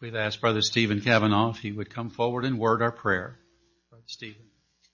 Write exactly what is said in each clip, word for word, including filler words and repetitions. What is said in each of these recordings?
We've asked Brother Stephen Kavanaugh if he would come forward and word our prayer. Brother Stephen.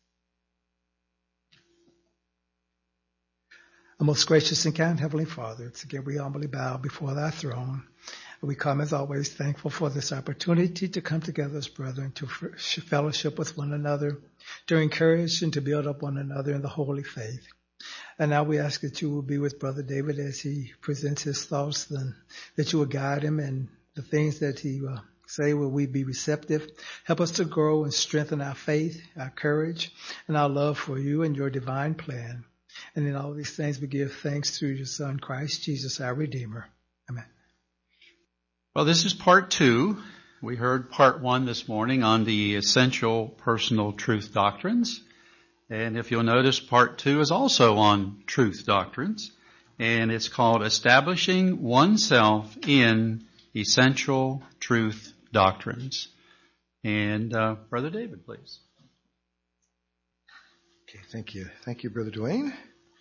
Our most gracious and kind Heavenly Father, again we humbly bow before thy throne. We come as always thankful for this opportunity to come together as brethren, to fellowship with one another, to encourage and to build up one another in the holy faith. And now we ask that you will be with Brother David as he presents his thoughts, and that you will guide him and the things that he will say will we be receptive. Help us to grow and strengthen our faith, our courage, and our love for you and your divine plan. And in all these things we give thanks through your Son, Christ Jesus, our Redeemer. Amen. Well, this is part two. We heard part one this morning on the essential personal truth doctrines. And if you'll notice, part two is also on truth doctrines. And it's called Establishing Oneself in Essential Truth Doctrines. And uh, Brother David, please. Okay, thank you. Thank you, Brother Dwayne.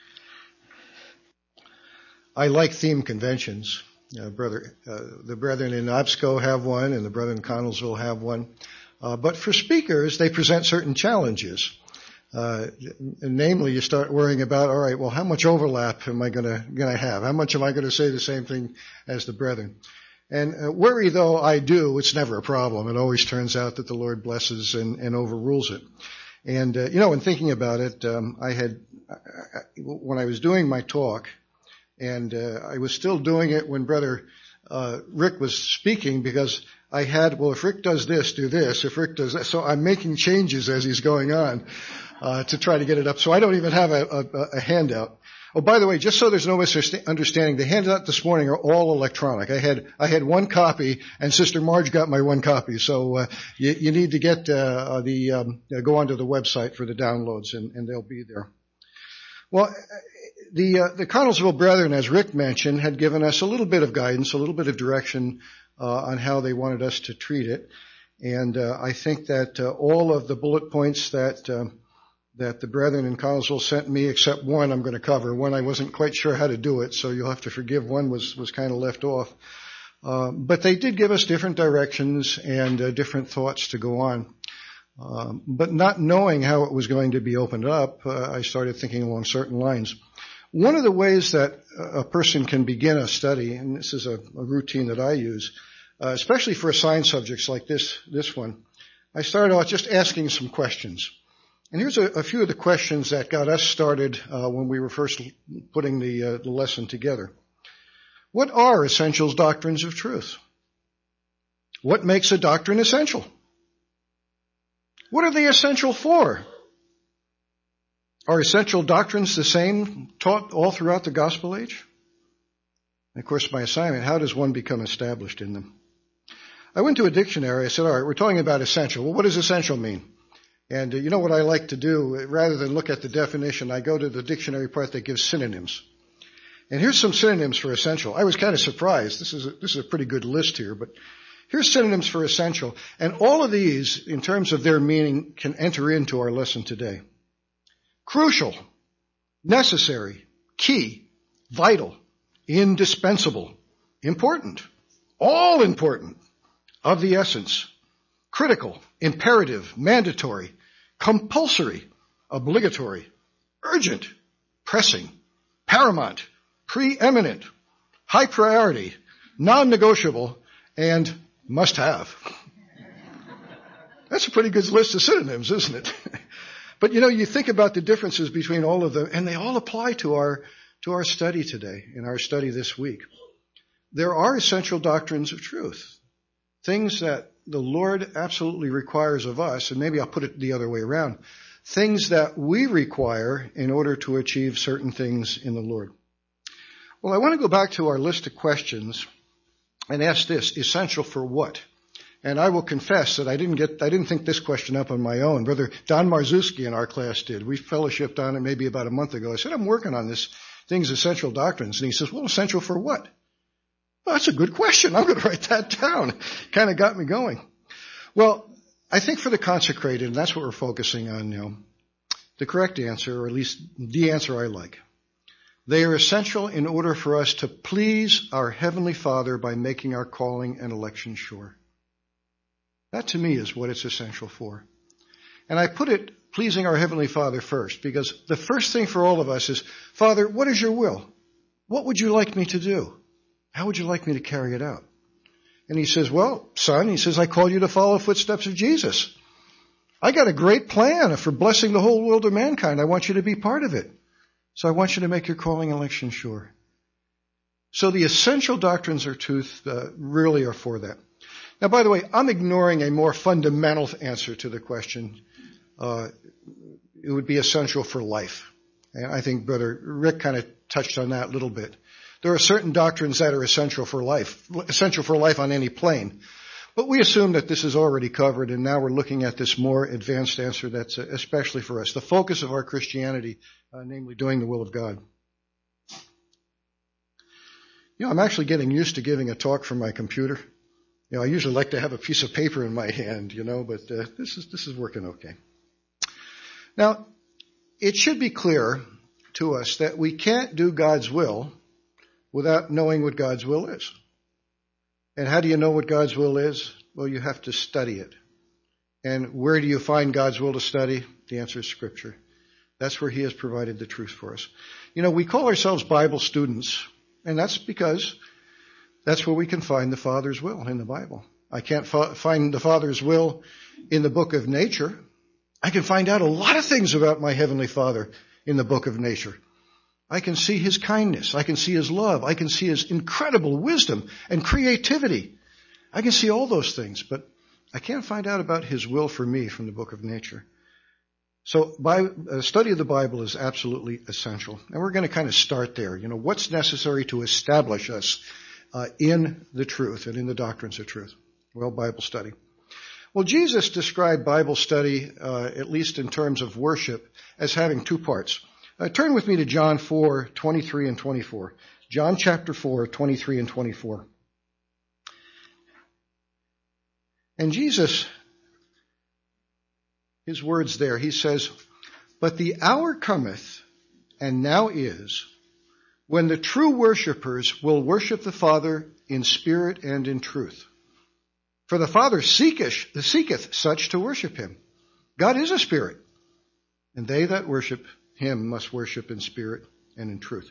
I like theme conventions. Uh, brother, uh, the brethren in Obsco have one, and the brethren in Connellsville have one. Uh, but for speakers, they present certain challenges. Uh, namely, you start worrying about, all right, well, how much overlap am I going to going to have? How much am I going to say the same thing as the brethren? And uh, worry though I do, it's never a problem. It always turns out that the Lord blesses and, and overrules it. And uh, you know, in thinking about it, um, I had I, when I was doing my talk. And uh, I was still doing it when Brother uh, Rick was speaking, because I had, well, if Rick does this, do this. If Rick does that. So I'm making changes as he's going on uh, to try to get it up. So I don't even have a, a, a handout. Oh, by the way, just so there's no misunderstanding, the handout this morning are all electronic. I had I had one copy, and Sister Marge got my one copy. So uh, you, you need to get uh, the um, go onto the website for the downloads, and, and they'll be there. Well, the uh, the Connellsville Brethren, as Rick mentioned, had given us a little bit of guidance, a little bit of direction uh, on how they wanted us to treat it, and uh, I think that uh, all of the bullet points that uh, that the Brethren in Connellsville sent me, except one, I'm going to cover. One I wasn't quite sure how to do it, so you'll have to forgive. One was was kind of left off, uh, but they did give us different directions and uh, different thoughts to go on. Um, but not knowing how it was going to be opened up, uh, I started thinking along certain lines. One of the ways that a person can begin a study, and this is a, a routine that I use, uh, especially for assigned subjects like this, this one, I started out just asking some questions. And here's a, a few of the questions that got us started uh, when we were first putting the, uh, the lesson together. What are essentials doctrines of truth? What makes a doctrine essential? What are they essential for? Are essential doctrines the same taught all throughout the gospel age? And of course, my assignment, how does one become established in them? I went to a dictionary. I said, all right, we're talking about essential. Well, what does essential mean? And uh, you know what I like to do? Rather than look at the definition, I go to the dictionary part that gives synonyms. And here's some synonyms for essential. I was kind of surprised. This is a, this is a pretty good list here, but here's synonyms for essential. And all of these, in terms of their meaning, can enter into our lesson today. Crucial, necessary, key, vital, indispensable, important, all important, of the essence, critical, imperative, mandatory, compulsory, obligatory, urgent, pressing, paramount, preeminent, high priority, non-negotiable, and must have. That's a pretty good list of synonyms, isn't it? But you know, you think about the differences between all of them, and they all apply to our to our study today, in our study this week. There are essential doctrines of truth, things that the Lord absolutely requires of us, and maybe I'll put it the other way around, things that we require in order to achieve certain things in the Lord. Well, I want to go back to our list of questions and ask this: essential for what? And I will confess that I didn't get, I didn't think this question up on my own. Brother Don Marzewski in our class did. We fellowshipped on it maybe about a month ago. I said, I'm working on this things, essential doctrines. And he says, well, essential for what? Well, that's a good question. I'm going to write that down. Kind of got me going. Well, I think for the consecrated, and that's what we're focusing on now, the correct answer, or at least the answer I like. They are essential in order for us to please our Heavenly Father by making our calling and election sure. That to me is what it's essential for. And I put it pleasing our Heavenly Father first, because the first thing for all of us is, Father, what is your will? What would you like me to do? How would you like me to carry it out? And he says, well, son, he says, I call you to follow the footsteps of Jesus. I got a great plan for blessing the whole world of mankind. I want you to be part of it. So I want you to make your calling and election sure. So the essential doctrines of truth uh, really are for that. Now, by the way, I'm ignoring a more fundamental answer to the question. Uh, it would be essential for life. And I think Brother Rick kind of touched on that a little bit. There are certain doctrines that are essential for life, essential for life on any plane. But we assume that this is already covered, and now we're looking at this more advanced answer that's especially for us. The focus of our Christianity, uh, namely doing the will of God. You know, I'm actually getting used to giving a talk from my computer. You know, I usually like to have a piece of paper in my hand, you know, but uh, this is this is working okay. Now, it should be clear to us that we can't do God's will without knowing what God's will is. And how do you know what God's will is? Well, you have to study it. And where do you find God's will to study? The answer is Scripture. That's where He has provided the truth for us. You know, we call ourselves Bible students, and that's because that's where we can find the Father's will in the Bible. I can't fa- find the Father's will in the book of nature. I can find out a lot of things about my Heavenly Father in the book of nature. I can see His kindness. I can see His love. I can see His incredible wisdom and creativity. I can see all those things, but I can't find out about His will for me from the book of nature. So by, uh, study of the Bible is absolutely essential. And we're going to kind of start there. You know, what's necessary to establish us uh, in the truth and in the doctrines of truth? Well, Bible study. Well, Jesus described Bible study, uh, at least in terms of worship, as having two parts. Uh, turn with me to John four, twenty-three and twenty-four. John chapter four, twenty-three and twenty-four. And Jesus, His words there, He says, but the hour cometh, and now is, when the true worshipers will worship the Father in spirit and in truth. For the Father seeketh, seeketh such to worship Him. God is a spirit, and they that worship Him must worship in spirit and in truth.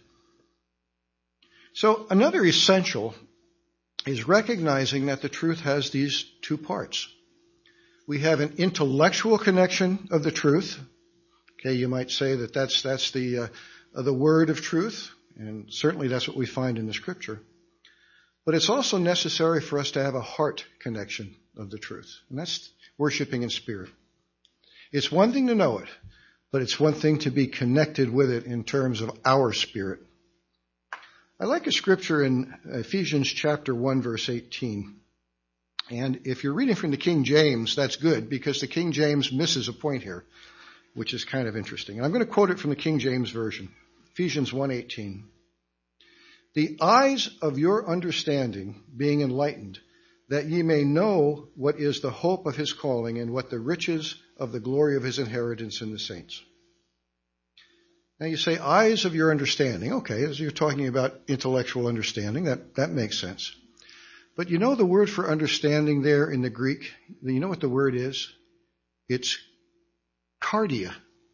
So another essential is recognizing that the truth has these two parts. We have an intellectual connection of the truth. Okay, you might say that that's that's the uh, the word of truth, and certainly that's what we find in the Scripture. But it's also necessary for us to have a heart connection of the truth, and that's worshiping in spirit. It's one thing to know it, but it's one thing to be connected with it in terms of our spirit. I like a scripture in Ephesians chapter one, verse eighteen. And if you're reading from the King James, that's good, because the King James misses a point here, which is kind of interesting. And I'm going to quote it from the King James Version, Ephesians one eighteen. The eyes of your understanding being enlightened, that ye may know what is the hope of His calling and what the riches of the glory of His inheritance in the saints. Now you say, eyes of your understanding. Okay, as you're talking about intellectual understanding, that, that makes sense. But you know the word for understanding there in the Greek? You know what the word is? It's cardia.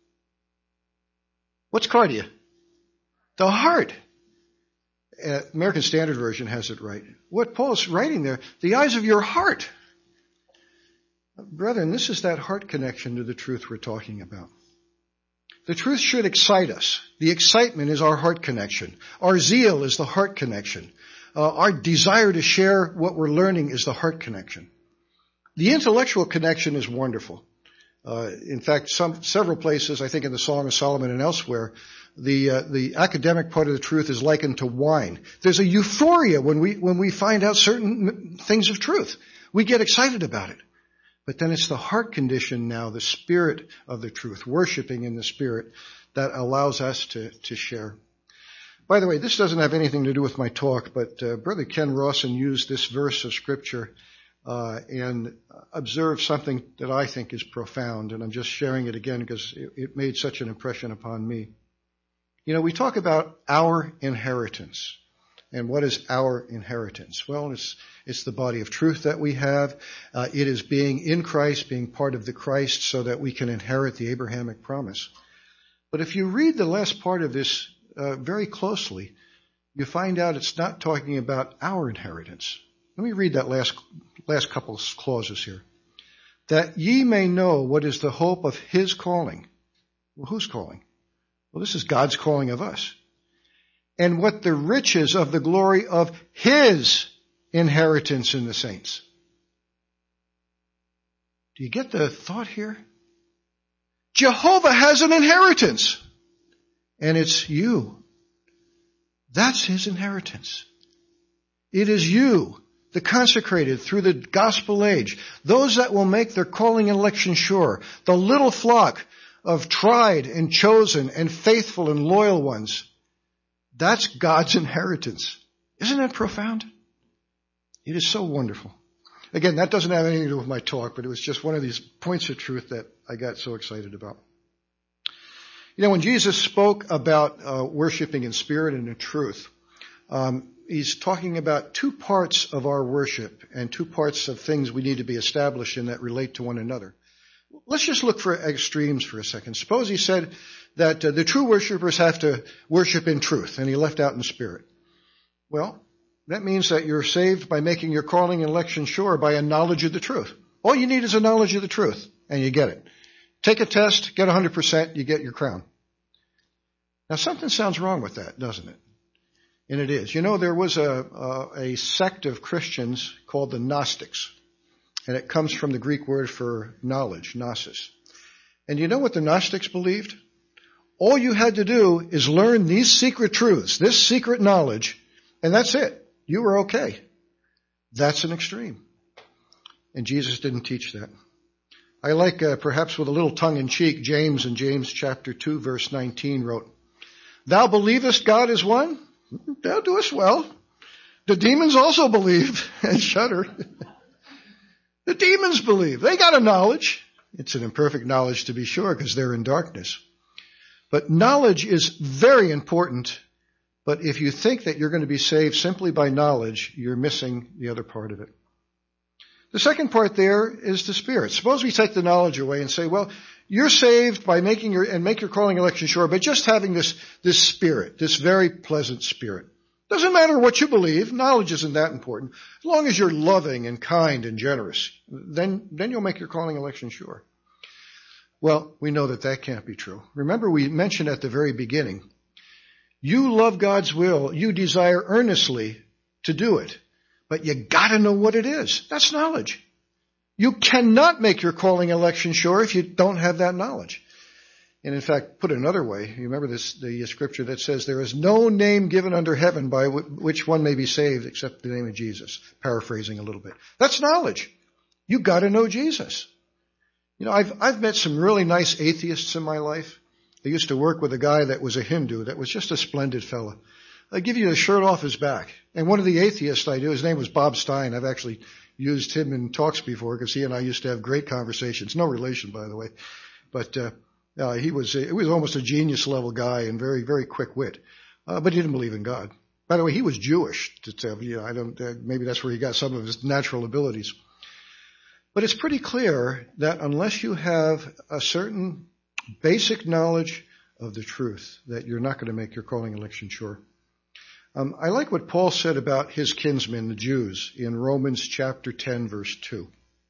What's cardia? The heart. Uh, American Standard Version has it right. What Paul's writing there, the eyes of your heart. Brethren, this is that heart connection to the truth we're talking about. The truth should excite us. The excitement is our heart connection. Our zeal is the heart connection. Uh, our desire to share what we're learning is the heart connection. The intellectual connection is wonderful. Uh, in fact, some several places, I think in the Song of Solomon and elsewhere, the uh, the academic part of the truth is likened to wine. There's a euphoria when we when we find out certain things of truth. We get excited about it. But then it's the heart condition now, the spirit of the truth, worshiping in the spirit, that allows us to, to share. By the way, this doesn't have anything to do with my talk, but uh, Brother Ken Rawson used this verse of Scripture uh, and observed something that I think is profound, and I'm just sharing it again because it, it made such an impression upon me. You know, we talk about our inheritance, And what is our inheritance? Well, it's, it's the body of truth that we have. Uh, it is being in Christ, being part of the Christ so that we can inherit the Abrahamic promise. But if you read the last part of this uh, very closely, you find out it's not talking about our inheritance. Let me read that last, last couple of clauses here. That ye may know what is the hope of his calling. Well, who's calling? Well, this is God's calling of us. And what the riches of the glory of his inheritance in the saints. Do you get the thought here? Jehovah has an inheritance. And it's you. That's his inheritance. It is you, the consecrated through the gospel age. Those that will make their calling and election sure. The little flock of tried and chosen and faithful and loyal ones. That's God's inheritance. Isn't that profound? It is so wonderful. Again, that doesn't have anything to do with my talk, but it was just one of these points of truth that I got so excited about. You know, when Jesus spoke about uh, worshiping in spirit and in truth, um, he's talking about two parts of our worship and two parts of things we need to be established in that relate to one another. Let's just look for extremes for a second. Suppose he said that uh, the true worshipers have to worship in truth, and he left out in spirit. Well, that means that you're saved by making your calling and election sure by a knowledge of the truth. All you need is a knowledge of the truth, and you get it. Take a test, get one hundred percent, you get your crown. Now, something sounds wrong with that, doesn't it? And it is. You know, there was a, a, a sect of Christians called the Gnostics. And it comes from the Greek word for knowledge, gnosis. And you know what the Gnostics believed? All you had to do is learn these secret truths, this secret knowledge, and that's it. You were okay. That's an extreme. And Jesus didn't teach that. I like, uh, perhaps with a little tongue-in-cheek, James in James chapter two, verse nineteen wrote, Thou believest God is one? Thou doest well. The demons also believe and shudder. The demons believe. They got a knowledge. It's an imperfect knowledge to be sure because they're in darkness. But knowledge is very important. But if you think that you're going to be saved simply by knowledge, you're missing the other part of it. The second part there is the Spirit. Suppose we take the knowledge away and say, well, you're saved by making your, and make your calling election sure, by just having this, this Spirit, this very pleasant Spirit. Doesn't matter what you believe. Knowledge isn't that important. As long as you're loving and kind and generous, then, then you'll make your calling election sure. Well, we know that that can't be true. Remember, we mentioned at the very beginning, you love God's will. You desire earnestly to do it. But you gotta know what it is. That's knowledge. You cannot make your calling election sure if you don't have that knowledge. And in fact, put it another way, you remember this, the scripture that says, there is no name given under heaven by w- which one may be saved except the name of Jesus. Paraphrasing a little bit. That's knowledge. You gotta know Jesus. You know, I've, I've met some really nice atheists in my life. I used to work with a guy that was a Hindu that was just a splendid fella. I'd give you the shirt off his back. And one of the atheists I knew, his name was Bob Stein. I've actually used him in talks before because he and I used to have great conversations. No relation, by the way. But, uh, Uh, he was, it was almost a genius level guy and very, very quick wit. Uh, but he didn't believe in God. By the way, he was Jewish. To tell you, know, I don't, uh, maybe that's where he got some of his natural abilities. But it's pretty clear that unless you have a certain basic knowledge of the truth, that you're not going to make your calling election sure. Um, I like what Paul said about his kinsmen, the Jews, in Romans chapter ten, verse two.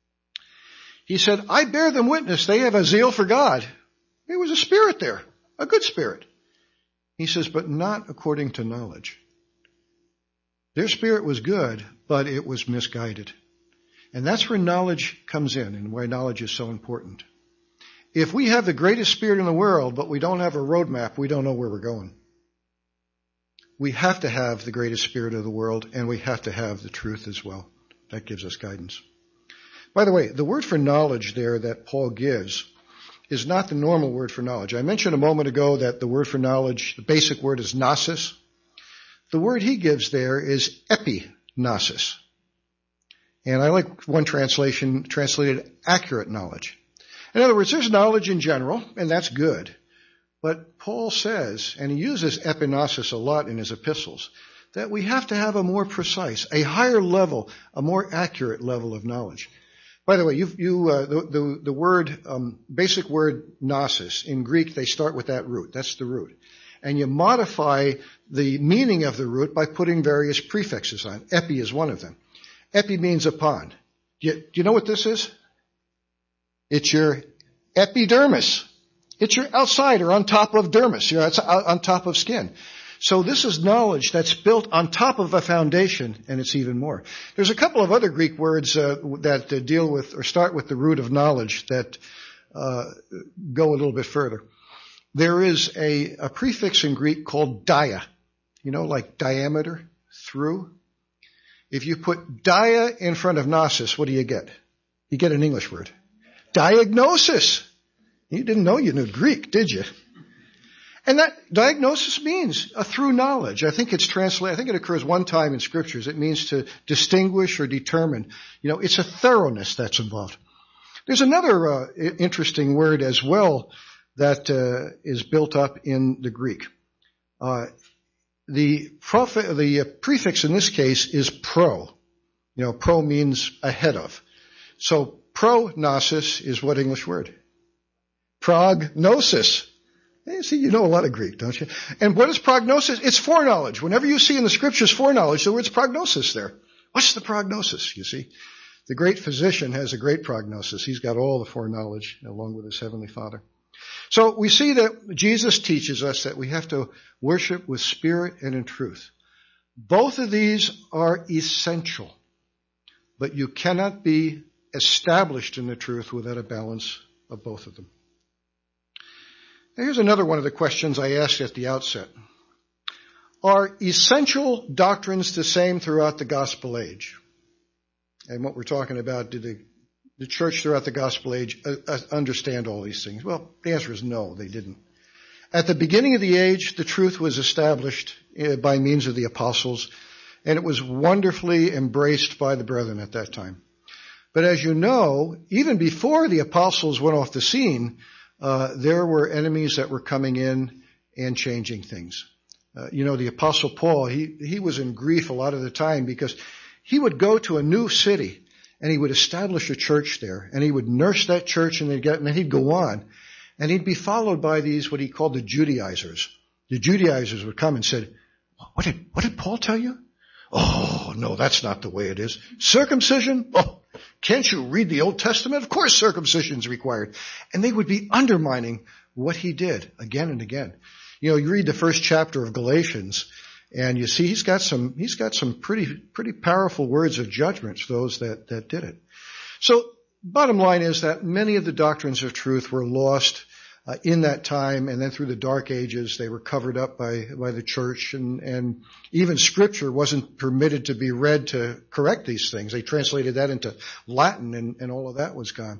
He said, I bear them witness, they have a zeal for God. There was a spirit there, a good spirit. He says, but not according to knowledge. Their spirit was good, but it was misguided. And that's where knowledge comes in and why knowledge is so important. If we have the greatest spirit in the world, but we don't have a roadmap, we don't know where we're going. We have to have the greatest spirit of the world, and we have to have the truth as well. That gives us guidance. By the way, the word for knowledge there that Paul gives is not the normal word for knowledge. I mentioned a moment ago that the word for knowledge, the basic word is gnosis. The word he gives there is epignosis. And I like one translation translated accurate knowledge. In other words, there's knowledge in general, and that's good. But Paul says, and he uses epignosis a lot in his epistles, that we have to have a more precise, a higher level, a more accurate level of knowledge. By the way, you, you uh, the, the the word um, basic word gnosis in Greek, they start with that root. That's the root, and you modify the meaning of the root by putting various prefixes on. Epi is one of them. Epi means upon. Do you, do you know what this is? It's your epidermis. It's your outside or on top of dermis. You know, it's on top of skin. So this is knowledge that's built on top of a foundation, and it's even more. There's a couple of other Greek words uh, that uh, deal with or start with the root of knowledge that uh, go a little bit further. There is a, a prefix in Greek called dia, you know, like diameter, through. If you put dia in front of gnosis, what do you get? You get an English word. Diagnosis. You didn't know you knew Greek, did you? And that diagnosis means a through knowledge. I think it's translated, I think it occurs one time in scriptures. It means to distinguish or determine. You know, it's a thoroughness that's involved. There's another uh, interesting word as well that uh, is built up in the Greek. Uh, the, profi- the uh, prefix in this case is pro. You know, pro means ahead of. So prognosis is what English word? Prognosis. Hey, see, you know a lot of Greek, don't you? And what is prognosis? It's foreknowledge. Whenever you see in the scriptures foreknowledge, the word's prognosis there. What's the prognosis, you see? The great physician has a great prognosis. He's got all the foreknowledge along with his heavenly Father. So we see that Jesus teaches us that we have to worship with spirit and in truth. Both of these are essential, but you cannot be established in the truth without a balance of both of them. Now, here's another one of the questions I asked at the outset. Are essential doctrines the same throughout the gospel age? And what we're talking about, did the, the church throughout the gospel age uh, understand all these things? Well, the answer is no, they didn't. At the beginning of the age, the truth was established uh, by means of the apostles, and it was wonderfully embraced by the brethren at that time. But as you know, even before the apostles went off the scene, Uh, there were enemies that were coming in and changing things. Uh, you know, the Apostle Paul, he, he was in grief a lot of the time because he would go to a new city and he would establish a church there and he would nurse that church and, they'd get, and then he'd go on and he'd be followed by these, what he called the Judaizers. The Judaizers would come and said, what did, what did Paul tell you? Oh, no, that's not the way it is. Circumcision? Oh, can't you read the Old Testament? Of course circumcision is required. And they would be undermining what he did again and again. You know, you read the first chapter of Galatians and you see he's got some, he's got some pretty, pretty powerful words of judgment for those that, that did it. So bottom line is that many of the doctrines of truth were lost Uh, in that time, and then through the dark ages, they were covered up by, by the church, and, and even scripture wasn't permitted to be read to correct these things. They translated that into Latin, and, and all of that was gone.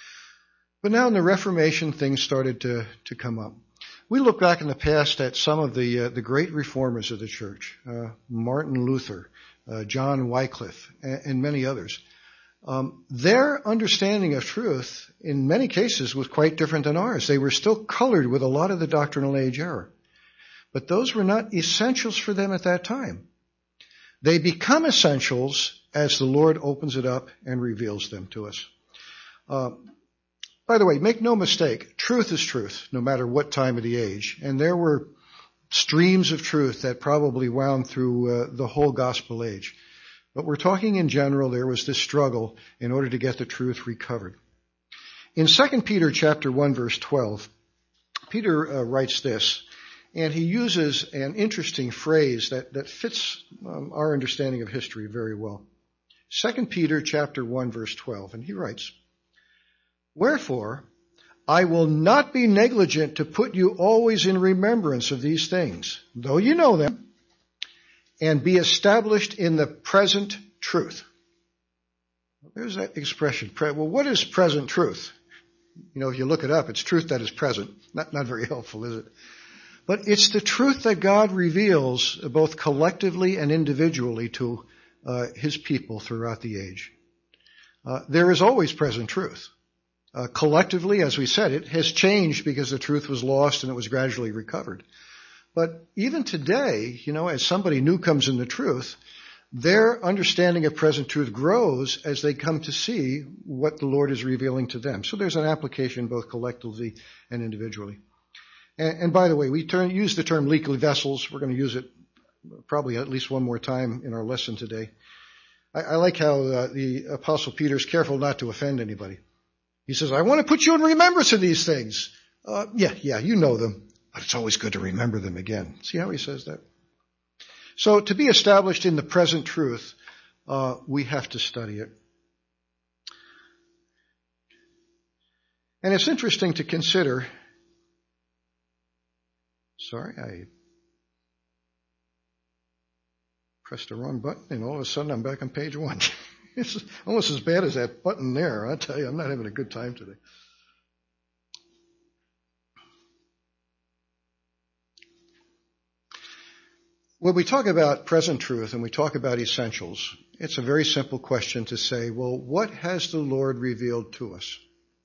But now in the Reformation, things started to, to come up. We look back in the past at some of the, uh, the great reformers of the church, uh, Martin Luther, uh, John Wycliffe, and, and many others. Um, their understanding of truth, in many cases, was quite different than ours. They were still colored with a lot of the doctrinal age error. But those were not essentials for them at that time. They become essentials as the Lord opens it up and reveals them to us. Uh, by the way, make no mistake, truth is truth, no matter what time of the age. And there were streams of truth that probably wound through uh, the whole gospel age. But we're talking in general, there was this struggle in order to get the truth recovered. In Second Peter chapter one, verse twelve, Peter uh, writes this, and he uses an interesting phrase that, that fits um, our understanding of history very well. Second Peter chapter one, verse twelve, and he writes, "Wherefore, I will not be negligent to put you always in remembrance of these things, though you know them, and be established in the present truth." There's that expression. Well, what is present truth? You know, if you look it up, it's truth that is present. Not, not very helpful, is it? But it's the truth that God reveals both collectively and individually to uh, his people throughout the age. Uh, there is always present truth. Uh, collectively, as we said, it has changed because the truth was lost and it was gradually recovered. But even today, you know, as somebody new comes in the truth, their understanding of present truth grows as they come to see what the Lord is revealing to them. So there's an application both collectively and individually. And, and by the way, we turn, use the term leaky vessels. We're going to use it probably at least one more time in our lesson today. I, I like how uh, the Apostle Peter is careful not to offend anybody. He says, I want to put you in remembrance of these things. Uh, yeah, yeah, you know them, but it's always good to remember them again. See how he says that? So to be established in the present truth, uh, we have to study it. And it's interesting to consider. Sorry, I pressed the wrong button, and all of a sudden I'm back on page one. It's almost as bad as that button there. I tell you, I'm not having a good time today. When we talk about present truth and we talk about essentials, it's a very simple question to say, well, what has the Lord revealed to us?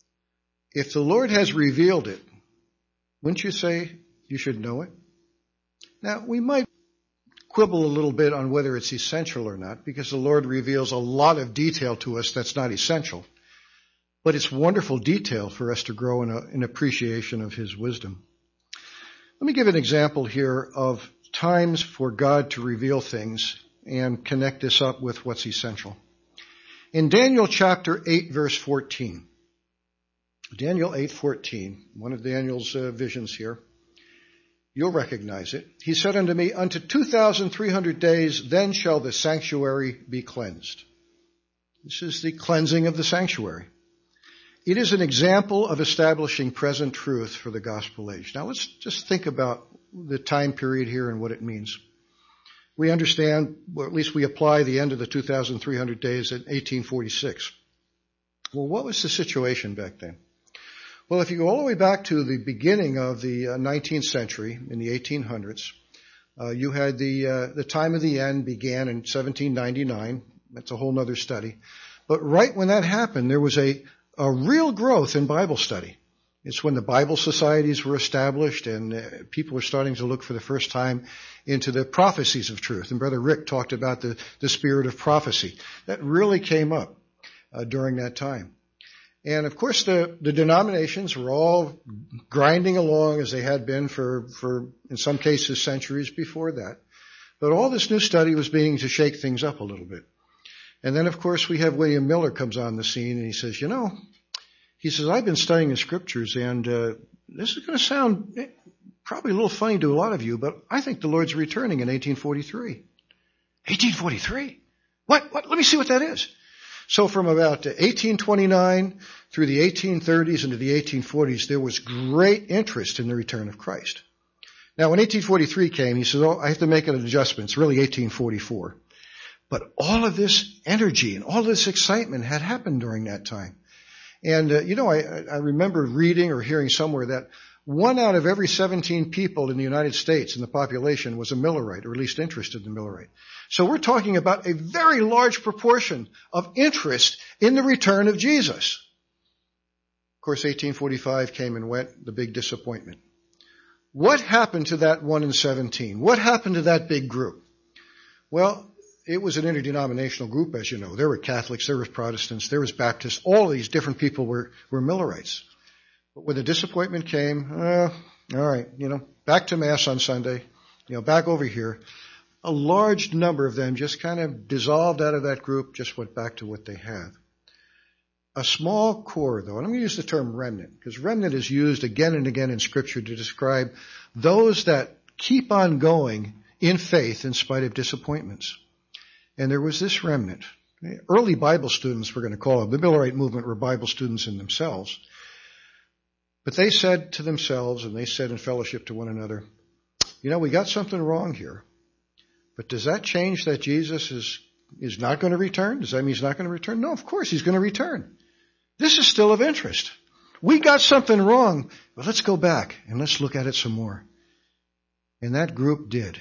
If the Lord has revealed it, wouldn't you say you should know it? Now, we might quibble a little bit on whether it's essential or not, because the Lord reveals a lot of detail to us that's not essential. But it's wonderful detail for us to grow in an appreciation of His wisdom. Let me give an example here of times for God to reveal things and connect this up with what's essential. In Daniel chapter eight, verse fourteen, Daniel eight fourteen, one of Daniel's uh, visions here, you'll recognize it. He said unto me, unto two thousand three hundred days, then shall the sanctuary be cleansed. This is the cleansing of the sanctuary. It is an example of establishing present truth for the gospel age. Now let's just think about the time period here and what it means. We understand, or at least we apply the end of the two thousand three hundred days at eighteen forty-six. Well, what was the situation back then? Well, if you go all the way back to the beginning of the nineteenth century, in the eighteen hundreds, uh, you had the uh, the time of the end began in seventeen ninety-nine. That's a whole other study. But right when that happened, there was a, a real growth in Bible study. It's when the Bible societies were established and uh, people were starting to look for the first time into the prophecies of truth. And Brother Rick talked about the, the spirit of prophecy. That really came up uh, during that time. And of course the, the denominations were all grinding along as they had been for, for, in some cases, centuries before that. But all this new study was beginning to shake things up a little bit. And then, of course, we have William Miller comes on the scene and he says, you know, he says, I've been studying the scriptures and uh, this is going to sound probably a little funny to a lot of you, but I think the Lord's returning in eighteen forty-three. eighteen forty-three? What? What? Let me see what that is. So from about eighteen twenty-nine through the eighteen thirties into the eighteen forties, there was great interest in the return of Christ. Now, when eighteen forty-three came, he said, oh, I have to make an adjustment. It's really eighteen forty-four. But all of this energy and all this excitement had happened during that time. And, uh, you know, I, I remember reading or hearing somewhere that one out of every seventeen people in the United States in the population was a Millerite, or at least interested in the Millerite. So we're talking about a very large proportion of interest in the return of Jesus. Of course, eighteen forty-five came and went, the big disappointment. What happened to that one in seventeen? What happened to that big group? Well, it was an interdenominational group, as you know. There were Catholics, there were Protestants, there was Baptists. All of these different people were, were Millerites. But when the disappointment came, uh, all right, you know, back to Mass on Sunday, you know, back over here. A large number of them just kind of dissolved out of that group, just went back to what they had. A small core, though, and I'm going to use the term remnant, because remnant is used again and again in Scripture to describe those that keep on going in faith in spite of disappointments. And there was this remnant. Early Bible students, we're going to call them. The Millerite movement were Bible students in themselves. But they said to themselves, and they said in fellowship to one another, you know, we got something wrong here. But does that change that Jesus is, is not going to return? Does that mean he's not going to return? No, of course he's going to return. This is still of interest. We got something wrong, but let's go back and let's look at it some more. And that group did.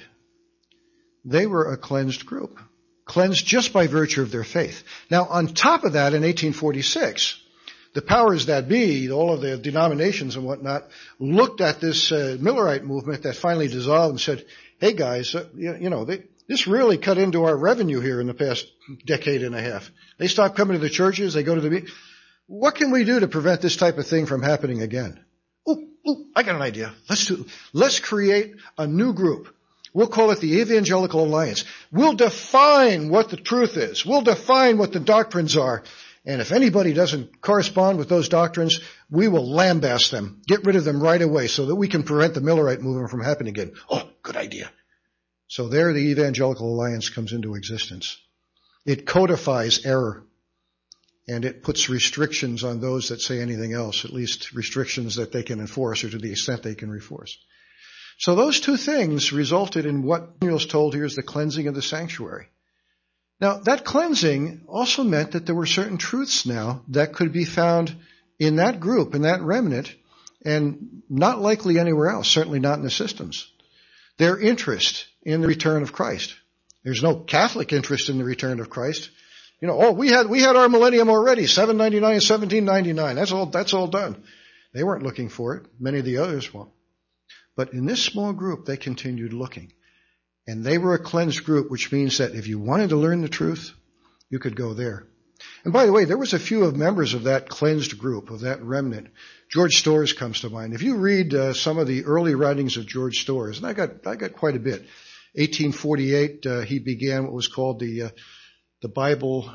They were a cleansed group. Cleansed just by virtue of their faith. Now, on top of that, in eighteen forty-six, the powers that be, all of the denominations and whatnot, looked at this uh, Millerite movement that finally dissolved and said, hey guys, uh, you, you know, they, this really cut into our revenue here in the past decade and a half. They stopped coming to the churches, they go to the meetings. What can we do to prevent this type of thing from happening again? Oh, oh, I got an idea. Let's do, let's create a new group. We'll call it the Evangelical Alliance. We'll define what the truth is. We'll define what the doctrines are. And if anybody doesn't correspond with those doctrines, we will lambaste them, get rid of them right away so that we can prevent the Millerite movement from happening again. Oh, good idea. So there the Evangelical Alliance comes into existence. It codifies error, and it puts restrictions on those that say anything else, at least restrictions that they can enforce or to the extent they can enforce. So those two things resulted in what Daniel's told here is the cleansing of the sanctuary. Now, that cleansing also meant that there were certain truths now that could be found in that group, in that remnant, and not likely anywhere else, certainly not in the systems. Their interest in the return of Christ. There's no Catholic interest in the return of Christ. You know, oh, we had we had our millennium already, seven ninety-nine and seventeen ninety-nine. That's all that's all done. They weren't looking for it. Many of the others won't. But in this small group, they continued looking. And they were a cleansed group, which means that if you wanted to learn the truth, you could go there. And by the way, there was a few of members of that cleansed group, of that remnant. George Storrs comes to mind. If you read uh, some of the early writings of George Storrs, and I got I got quite a bit. eighteen forty-eight, uh, he began what was called the uh, the Bible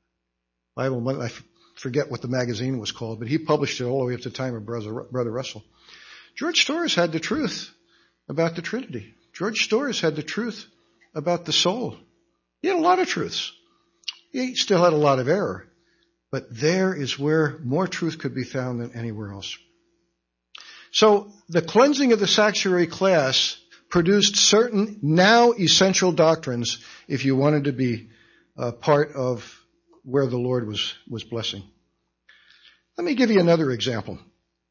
Bible. I f- forget what the magazine was called, but he published it all the way up to the time of Brother, Brother Russell. George Storrs had the truth about the Trinity. George Storrs had the truth about the soul. He had a lot of truths. He still had a lot of error. But there is where more truth could be found than anywhere else. So the cleansing of the sanctuary class produced certain now essential doctrines if you wanted to be a part of where the Lord was, was blessing. Let me give you another example.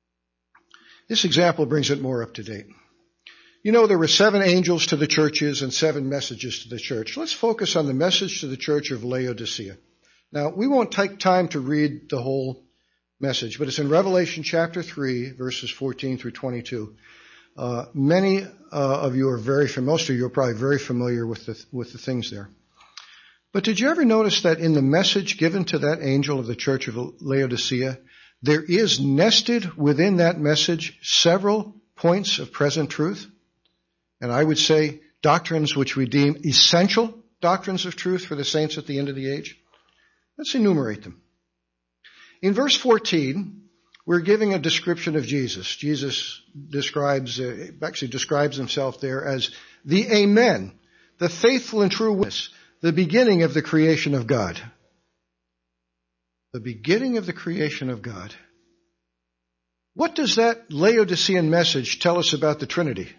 This example brings it more up to date. You know, there were seven angels to the churches and seven messages to the church. Let's focus on the message to the church of Laodicea. Now, we won't take time to read the whole message, but it's in Revelation chapter three, verses fourteen through twenty-two. Uh, many uh, of you are very familiar, most of you are probably very familiar with the, with the things there. But did you ever notice that in the message given to that angel of the church of Laodicea, there is nested within that message several points of present truth? And I would say doctrines which we deem essential doctrines of truth for the saints at the end of the age. Let's enumerate them. In verse fourteen, we're giving a description of Jesus. Jesus describes, uh, actually describes himself there as the Amen, the faithful and true witness, the beginning of the creation of God. The beginning of the creation of God. What does that Laodicean message tell us about the Trinity?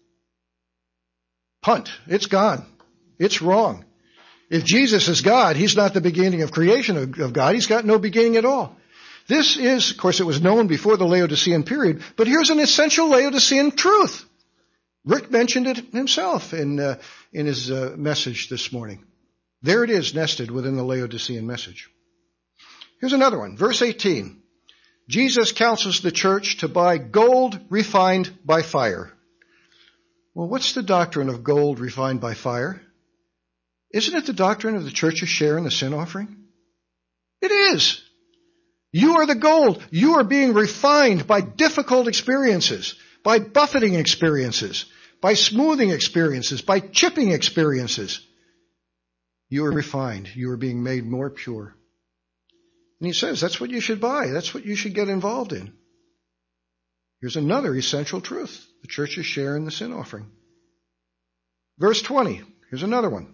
Punt. It's gone. It's wrong. If Jesus is God, he's not the beginning of creation of, of God. He's got no beginning at all. This is, of course, it was known before the Laodicean period, but here's an essential Laodicean truth. Rick mentioned it himself in, uh, in his uh, message this morning. There it is, nested within the Laodicean message. Here's another one. Verse eighteen. Jesus counsels the church to buy gold refined by fire. Well, what's the doctrine of gold refined by fire? Isn't it the doctrine of the church's share in the sin offering? It is. You are the gold. You are being refined by difficult experiences, by buffeting experiences, by smoothing experiences, by chipping experiences. You are refined. You are being made more pure. And he says that's what you should buy. That's what you should get involved in. Here's another essential truth. The church's share in the sin offering. Verse twenty. Here's another one.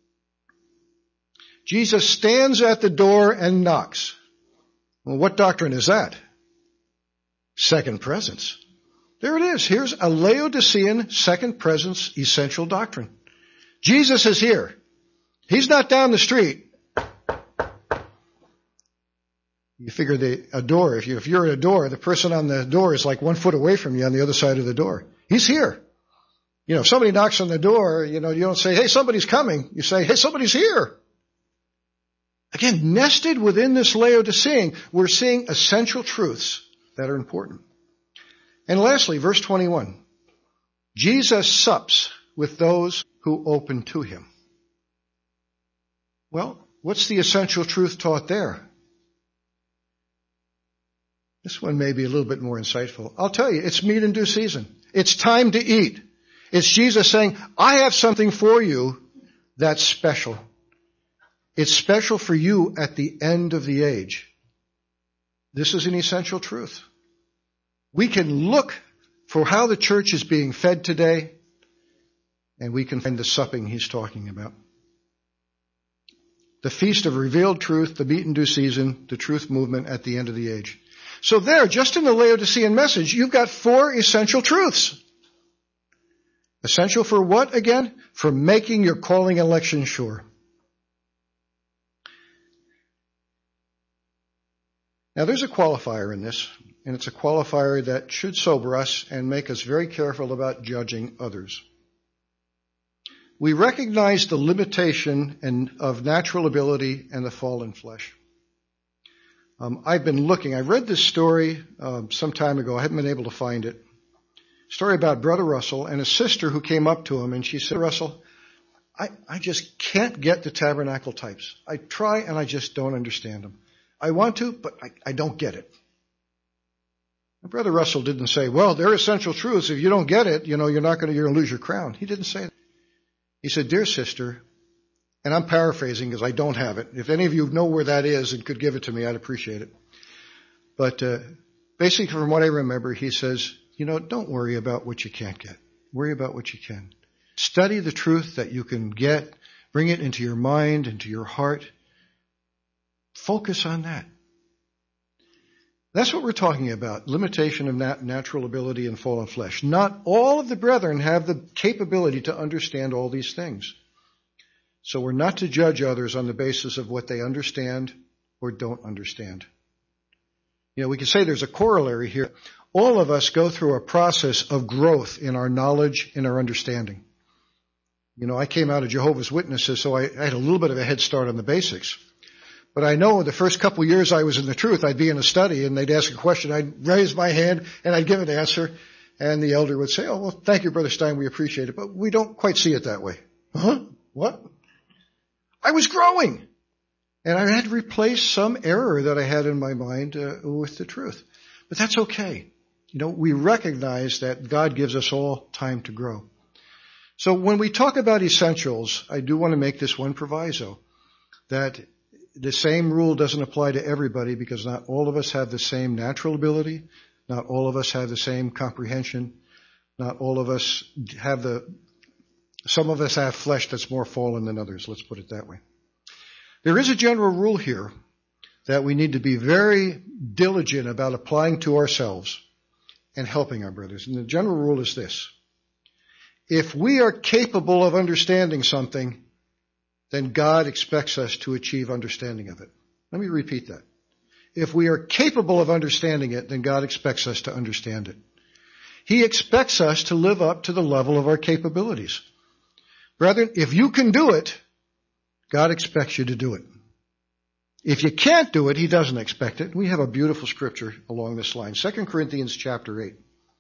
Jesus stands at the door and knocks. Well, what doctrine is that? Second presence. There it is. Here's a Laodicean second presence essential doctrine. Jesus is here. He's not down the street. You figure the, a door, if, you, if you're at a door, the person on the door is like one foot away from you on the other side of the door. He's here. You know, if somebody knocks on the door, you know, you don't say, hey, somebody's coming. You say, hey, somebody's here. Again, nested within this Laodicean, we're seeing essential truths that are important. And lastly, verse twenty-one. Jesus sups with those who open to him. Well, what's the essential truth taught there? This one may be a little bit more insightful. I'll tell you, it's meat in due season. It's time to eat. It's Jesus saying, I have something for you that's special. It's special for you at the end of the age. This is an essential truth. We can look for how the church is being fed today, and we can find the supping he's talking about. The feast of revealed truth, the meat in due season, the truth movement at the end of the age. So there, just in the Laodicean message, you've got four essential truths. Essential for what again? For making your calling election sure. Now there's a qualifier in this, and it's a qualifier that should sober us and make us very careful about judging others. We recognize the limitation and of natural ability and the fallen flesh. Um, I've been looking. I read this story uh, some time ago. I haven't been able to find it. Story about Brother Russell and a sister who came up to him, and she said, Russell, I, I just can't get the tabernacle types. I try, and I just don't understand them. I want to, but I, I don't get it. And Brother Russell didn't say, well, they're essential truths. If you don't get it, you know, you're not going to, you're going to lose your crown. He didn't say that. He said, dear sister, and I'm paraphrasing because I don't have it. If any of you know where that is and could give it to me, I'd appreciate it. But uh, basically from what I remember, he says, you know, don't worry about what you can't get. Worry about what you can. Study the truth that you can get. Bring it into your mind, into your heart. Focus on that. That's what we're talking about, limitation of nat- natural ability and fallen flesh. Not all of the brethren have the capability to understand all these things. So we're not to judge others on the basis of what they understand or don't understand. You know, we can say there's a corollary here. All of us go through a process of growth in our knowledge and our understanding. You know, I came out of Jehovah's Witnesses, so I, I had a little bit of a head start on the basics. But I know the first couple of years I was in the truth, I'd be in a study and they'd ask a question, I'd raise my hand and I'd give an answer, and the elder would say, oh, well, thank you, Brother Stein, we appreciate it, but we don't quite see it that way. Huh? What? I was growing, and I had to replace some error that I had in my mind uh, with the truth. But that's okay. You know, we recognize that God gives us all time to grow. So when we talk about essentials, I do want to make this one proviso, that the same rule doesn't apply to everybody because not all of us have the same natural ability. Not all of us have the same comprehension. Not all of us have the, some of us have flesh that's more fallen than others. Let's put it that way. There is a general rule here that we need to be very diligent about applying to ourselves and helping our brothers. And the general rule is this. If we are capable of understanding something, then God expects us to achieve understanding of it. Let me repeat that. If we are capable of understanding it, then God expects us to understand it. He expects us to live up to the level of our capabilities. Brethren, if you can do it, God expects you to do it. If you can't do it, He doesn't expect it. We have a beautiful scripture along this line. Second Corinthians chapter eight.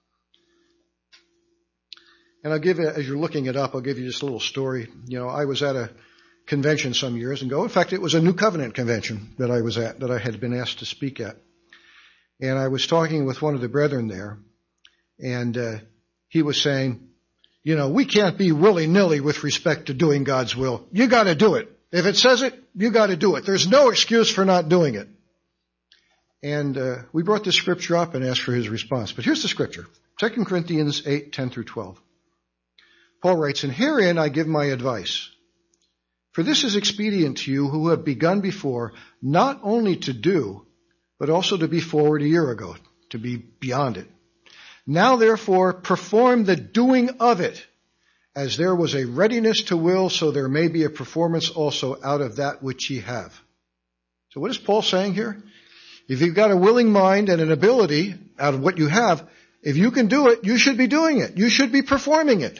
And I'll give you, as you're looking it up, I'll give you just a little story. You know, I was at a convention some years ago. In fact, it was a New Covenant convention that I was at, that I had been asked to speak at. And I was talking with one of the brethren there, and uh, he was saying, you know, we can't be willy-nilly with respect to doing God's will. You got to do it. If it says it, you got to do it. There's no excuse for not doing it. And uh, we brought this scripture up and asked for his response. But here's the scripture, Second Corinthians eight, ten through twelve. Paul writes, and herein I give my advice. For this is expedient to you who have begun before, not only to do, but also to be forward a year ago, to be beyond it. Now therefore perform the doing of it, as there was a readiness to will, so there may be a performance also out of that which ye have. So what is Paul saying here? If you've got a willing mind and an ability out of what you have, if you can do it, you should be doing it. You should be performing it.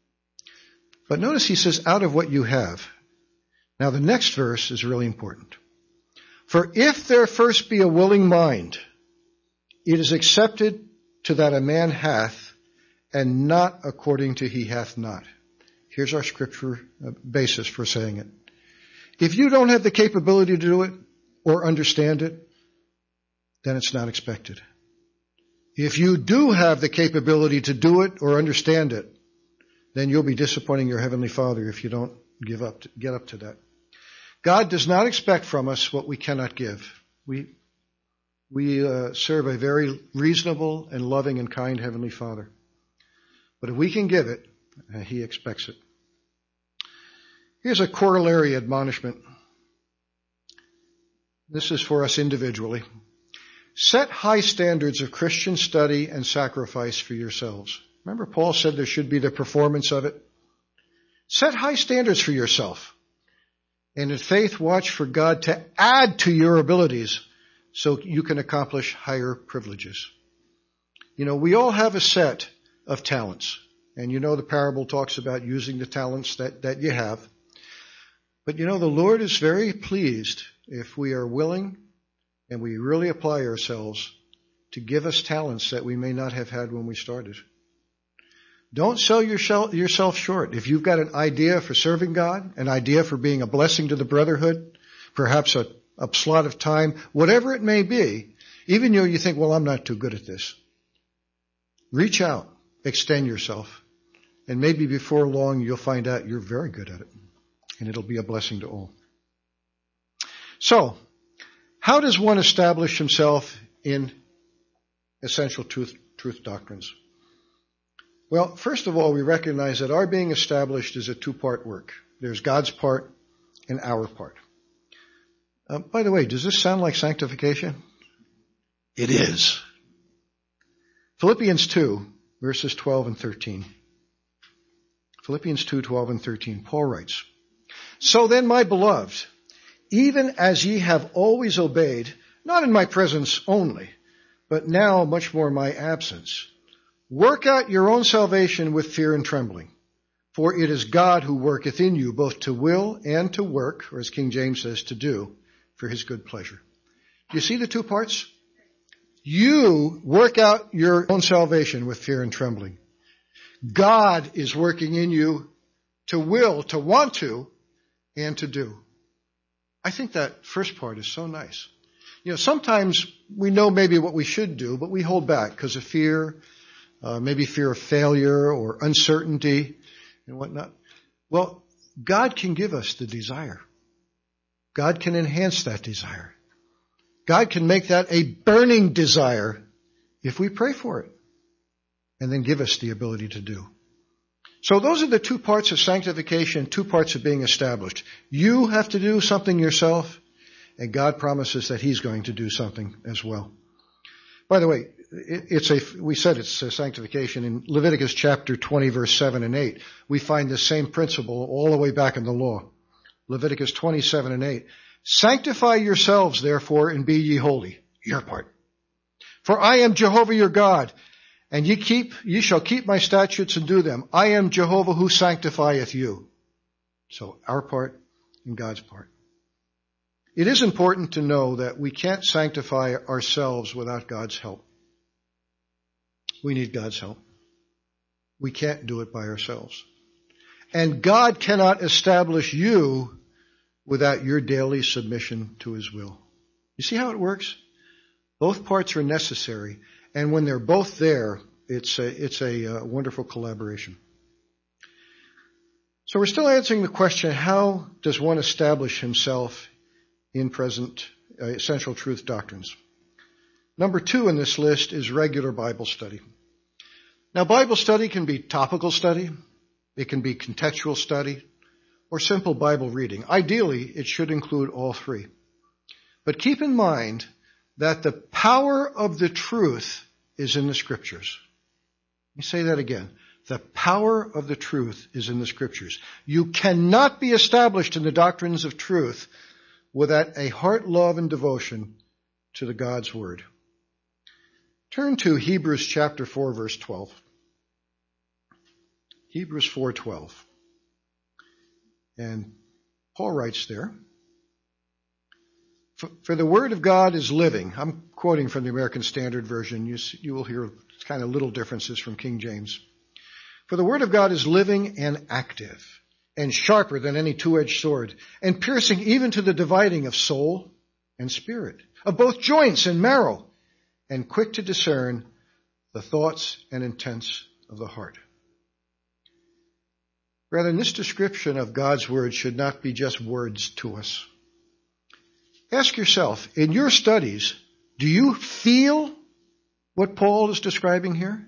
But notice he says, out of what you have. Now the next verse is really important. For if there first be a willing mind, it is accepted to that a man hath, and not according to he hath not. Here's our scripture basis for saying it. If you don't have the capability to do it or understand it, then it's not expected. If you do have the capability to do it or understand it, then you'll be disappointing your Heavenly Father if you don't give up to, get up to that. God does not expect from us what we cannot give. We we uh, serve a very reasonable and loving and kind Heavenly Father. But if we can give it, uh, He expects it. Here's a corollary admonishment. This is for us individually. Set high standards of Christian study and sacrifice for yourselves. Remember, Paul said there should be the performance of it. Set high standards for yourself. And in faith, watch for God to add to your abilities so you can accomplish higher privileges. You know, we all have a set of talents. And you know the parable talks about using the talents that, that you have. But you know, the Lord is very pleased if we are willing and we really apply ourselves to give us talents that we may not have had when we started. Don't sell yourself short. If you've got an idea for serving God, an idea for being a blessing to the brotherhood, perhaps a, a slot of time, whatever it may be, even though you think, well, I'm not too good at this, reach out, extend yourself, and maybe before long you'll find out you're very good at it, and it'll be a blessing to all. So, how does one establish himself in essential truth, truth doctrines? Well, first of all, we recognize that our being established is a two-part work. There's God's part and our part. Uh, by the way, does this sound like sanctification? It is. Philippians two, verses twelve and thirteen. Philippians two, twelve and thirteen. Paul writes, So then, my beloved, even as ye have always obeyed, not in my presence only, but now much more in my absence, work out your own salvation with fear and trembling. For it is God who worketh in you both to will and to work, or as King James says, to do, for his good pleasure. Do you see the two parts? You work out your own salvation with fear and trembling. God is working in you to will, to want to, and to do. I think that first part is so nice. You know, sometimes we know maybe what we should do, but we hold back because of fear, uh, maybe fear of failure or uncertainty and whatnot. Well, God can give us the desire. God can enhance that desire. God can make that a burning desire if we pray for it and then give us the ability to do. So those are the two parts of sanctification, two parts of being established. You have to do something yourself, and God promises that he's going to do something as well. By the way, it's a, we said it's a sanctification. In Leviticus chapter twenty, verse seven and eight, we find the same principle all the way back in the law. Leviticus twenty-seven and eight. Sanctify yourselves, therefore, and be ye holy. Your part. For I am Jehovah your God, and ye keep, ye shall keep my statutes and do them. I am Jehovah who sanctifieth you. So our part and God's part. It is important to know that we can't sanctify ourselves without God's help. We need God's help. We can't do it by ourselves. And God cannot establish you without your daily submission to his will. You see how it works? Both parts are necessary, and when they're both there, it's a, it's a uh, wonderful collaboration. So we're still answering the question, how does one establish himself in present uh, essential truth doctrines? Number two in this list is regular Bible study. Now, Bible study can be topical study, it can be contextual study, or simple Bible reading. Ideally, it should include all three. But keep in mind that the power of the truth is in the Scriptures. Let me say that again. The power of the truth is in the Scriptures. You cannot be established in the doctrines of truth without a heart, love, and devotion to the God's Word. Turn to Hebrews chapter four, verse twelve. Hebrews four twelve. And Paul writes there, For, for the Word of God is living. I'm quoting from the American Standard Version. You, you will hear kind of little differences from King James. For the Word of God is living and active, and sharper than any two-edged sword, and piercing even to the dividing of soul and spirit, of both joints and marrow, and quick to discern the thoughts and intents of the heart. Brethren, this description of God's Word should not be just words to us. Ask yourself, in your studies, do you feel what Paul is describing here?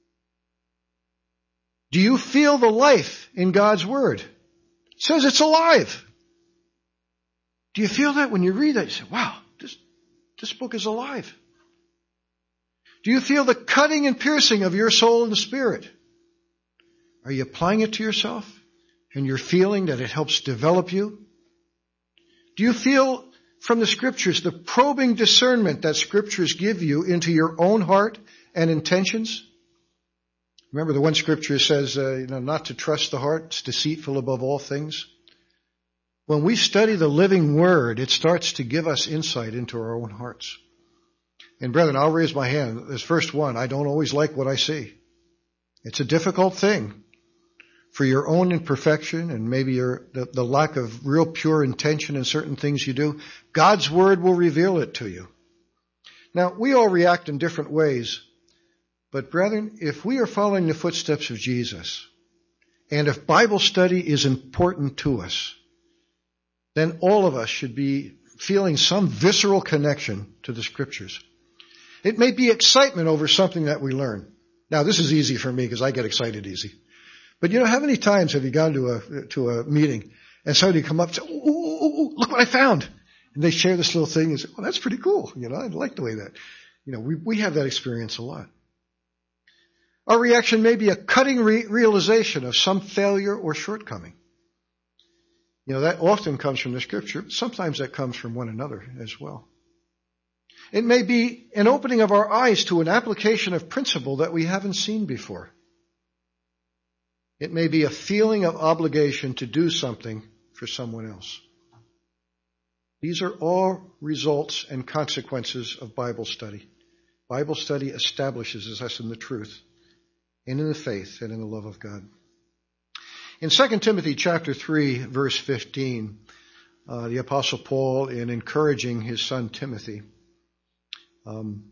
Do you feel the life in God's Word? It says it's alive. Do you feel that when you read that? You say, wow, this, this book is alive. Do you feel the cutting and piercing of your soul and spirit? Are you applying it to yourself? And you're feeling that it helps develop you? Do you feel from the Scriptures the probing discernment that Scriptures give you into your own heart and intentions? Remember the one Scripture says, uh, you know, not to trust the heart. It's deceitful above all things. When we study the living Word, it starts to give us insight into our own hearts. And brethren, I'll raise my hand. This first one, I don't always like what I see. It's a difficult thing for your own imperfection and maybe your the, the lack of real pure intention in certain things you do. God's Word will reveal it to you. Now, we all react in different ways. But brethren, if we are following the footsteps of Jesus, and if Bible study is important to us, then all of us should be feeling some visceral connection to the Scriptures. It may be excitement over something that we learn. Now, this is easy for me because I get excited easy. But you know, how many times have you gone to a to a meeting and somebody come up and say, ooh, ooh, ooh, look what I found. And they share this little thing and say, well, that's pretty cool. You know, I like the way that, you know, we, we have that experience a lot. Our reaction may be a cutting re- realization of some failure or shortcoming. You know, that often comes from the Scripture, but sometimes that comes from one another as well. It may be an opening of our eyes to an application of principle that we haven't seen before. It may be a feeling of obligation to do something for someone else. These are all results and consequences of Bible study. Bible study establishes us in the truth, and in the faith, and in the love of God. In Second Timothy chapter three, verse fifteen, uh, the Apostle Paul, in encouraging his son Timothy, um,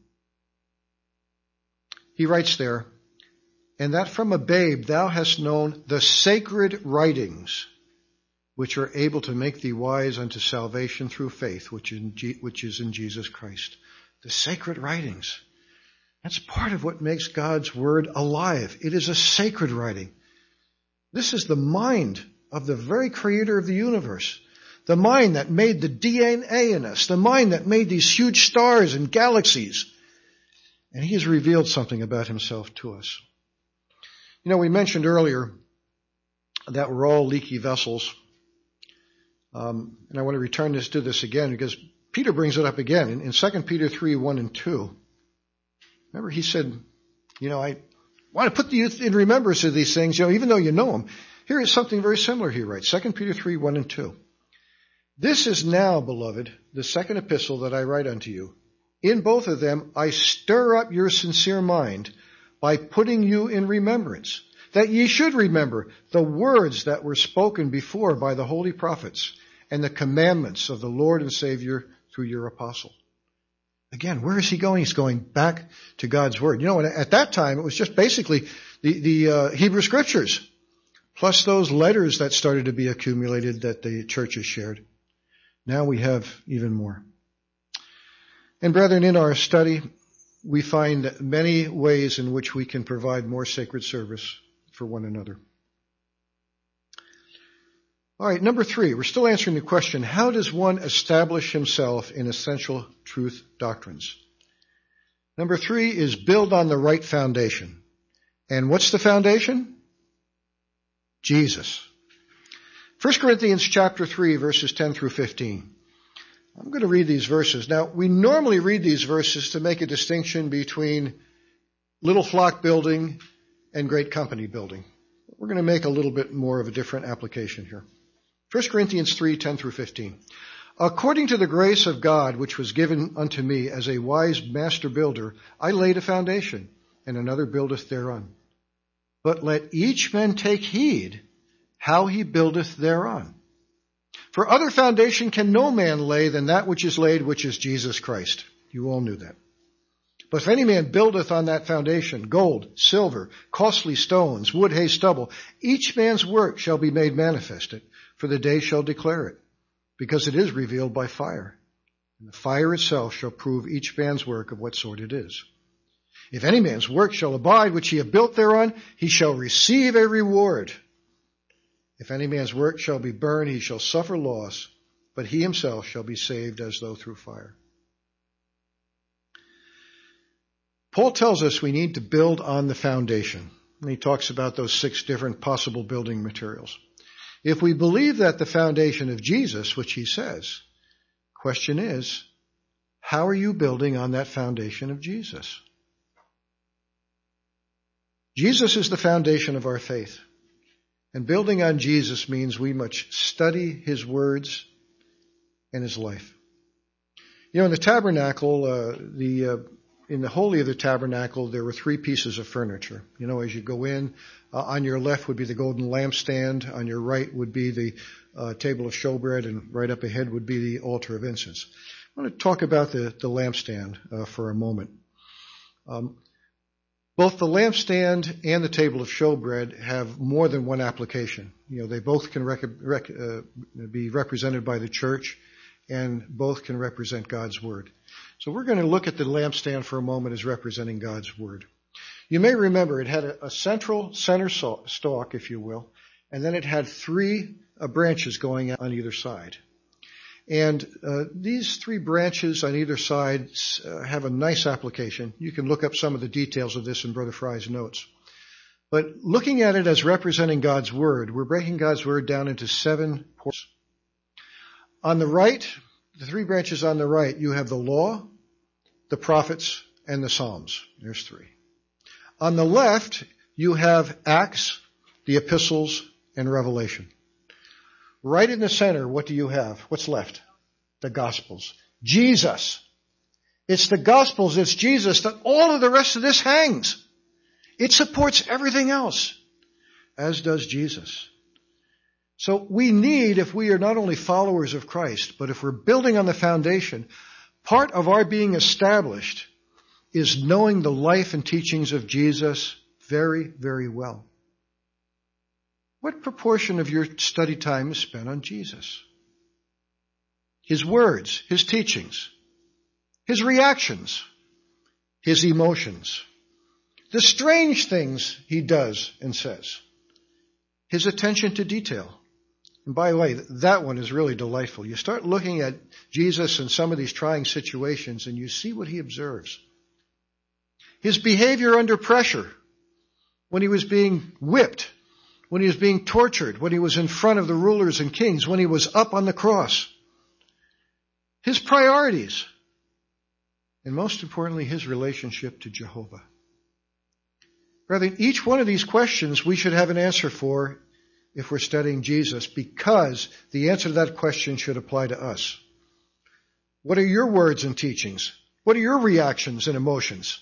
he writes there, and that from a babe thou hast known the sacred writings, which are able to make thee wise unto salvation through faith, which, in G- which is in Jesus Christ. The sacred writings. That's part of what makes God's Word alive. It is a sacred writing. This is the mind of the very Creator of the universe. The mind that made the D N A in us. The mind that made these huge stars and galaxies. And He has revealed something about Himself to us. You know, we mentioned earlier that we're all leaky vessels. Um, and I want to return this to this again because Peter brings it up again in, in Second Peter three, one and two. Remember, he said, you know, I want to put you in remembrance of these things, you know, even though you know them. Here is something very similar he writes, Second Peter three, one and two. This is now, beloved, the second epistle that I write unto you. In both of them I stir up your sincere mind by putting you in remembrance, that ye should remember the words that were spoken before by the holy prophets and the commandments of the Lord and Savior through your apostle. Again, where is he going? He's going back to God's Word. You know, and at that time, it was just basically the, the uh, Hebrew Scriptures, plus those letters that started to be accumulated that the churches shared. Now we have even more. And brethren, in our study, we find many ways in which we can provide more sacred service for one another. All right, number three, we're still answering the question, how does one establish himself in essential truth doctrines? Number three is build on the right foundation. And what's the foundation? Jesus. First Corinthians chapter three, verses ten through fifteen. I'm going to read these verses. Now, we normally read these verses to make a distinction between little flock building and great company building. We're going to make a little bit more of a different application here. First Corinthians three, ten through fifteen. According to the grace of God which was given unto me as a wise master builder, I laid a foundation, and another buildeth thereon. But let each man take heed how he buildeth thereon. For other foundation can no man lay than that which is laid, which is Jesus Christ. You all knew that. But if any man buildeth on that foundation gold, silver, costly stones, wood, hay, stubble, each man's work shall be made manifested, for the day shall declare it, because it is revealed by fire. And the fire itself shall prove each man's work of what sort it is. If any man's work shall abide, which he have built thereon, he shall receive a reward. If any man's work shall be burned, he shall suffer loss, but he himself shall be saved as though through fire. Paul tells us we need to build on the foundation. And he talks about those six different possible building materials. If we believe that the foundation of Jesus, which he says, question is, how are you building on that foundation of Jesus? Jesus is the foundation of our faith. And building on Jesus means we must study his words and his life. You know, in the tabernacle, uh, the uh, in the Holy of the Tabernacle, there were three pieces of furniture. You know, as you go in, uh, on your left would be the golden lampstand, on your right would be the uh, table of showbread, and right up ahead would be the altar of incense. I want to talk about the, the lampstand uh, for a moment. Um, both the lampstand and the table of showbread have more than one application. You know, they both can rec- rec- uh, be represented by the church, and both can represent God's Word. So we're going to look at the lampstand for a moment as representing God's Word. You may remember it had a, a central center stalk, if you will, and then it had three uh, branches going on either side. And uh, these three branches on either side uh, have a nice application. You can look up some of the details of this in Brother Fry's notes. But looking at it as representing God's Word, we're breaking God's Word down into seven portions. On the right, the three branches on the right, you have the law, the prophets, and the Psalms. There's three. On the left, you have Acts, the epistles, and Revelation. Right in the center, what do you have? What's left? The Gospels. Jesus. It's the Gospels, it's Jesus that all of the rest of this hangs. It supports everything else, as does Jesus. So we need, if we are not only followers of Christ, but if we're building on the foundation, part of our being established is knowing the life and teachings of Jesus very, very well. What proportion of your study time is spent on Jesus? His words, his teachings, his reactions, his emotions, the strange things he does and says, his attention to detail. And by the way, that one is really delightful. You start looking at Jesus in some of these trying situations and you see what he observes. His behavior under pressure, when he was being whipped, when he was being tortured, when he was in front of the rulers and kings, when he was up on the cross. His priorities. And most importantly, his relationship to Jehovah. Brethren, each one of these questions we should have an answer for if we're studying Jesus, because the answer to that question should apply to us. What are your words and teachings? What are your reactions and emotions?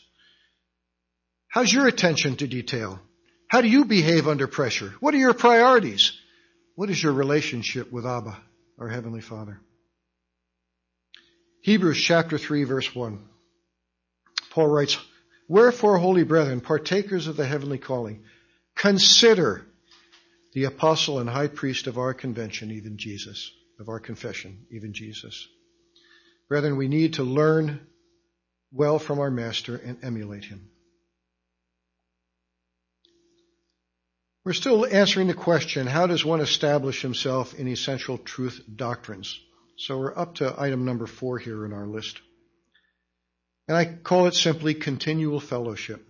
How's your attention to detail? How do you behave under pressure? What are your priorities? What is your relationship with Abba, our Heavenly Father? Hebrews chapter three, verse one. Paul writes, "Wherefore, holy brethren, partakers of the heavenly calling, consider the apostle and high priest of our convention, even Jesus, of our confession, even Jesus." Brethren, we need to learn well from our Master and emulate him. We're still answering the question, how does one establish himself in essential truth doctrines? So we're up to item number four here in our list. And I call it simply continual fellowship.